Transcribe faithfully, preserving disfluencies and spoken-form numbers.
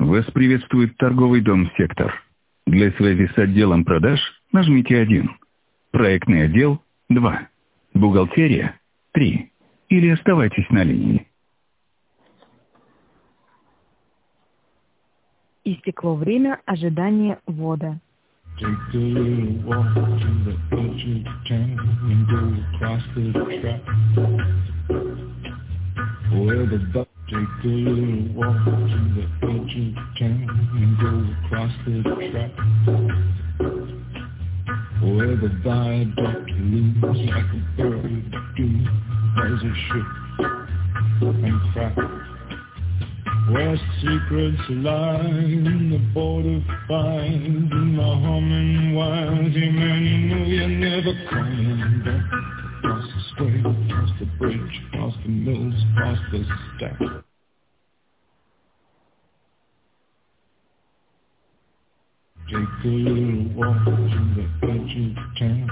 Вас приветствует торговый дом «Сектор». Для связи с отделом продаж нажмите один. Проектный отдел – два. Бухгалтерия – три. Или оставайтесь на линии. Истекло время ожидания ввода. Take a little walk to the edge of town and go across the track. Where the buck take a little walk to the edge of town and go across the track. Where the viaduct looms like a bird of doom as a ship and crack. Where secrets lie in the border fires and the humming wires. Yeah, man, you know you're never coming back. Across the square, across the bridge, across the mills, across the stack. Take a little walk